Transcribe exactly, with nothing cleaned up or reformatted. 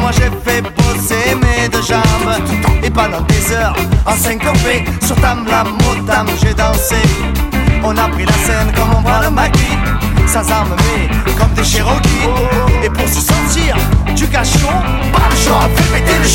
moi j'ai fait bosser mes deux jambes. Et pendant des heures, en syncopé, sur Tam la Motam j'ai dansé. On a pris la scène comme on prend le maquis, sans armes mais comme des Cherokees. Et pour se sortir du cachot, pas le choix, fait péter le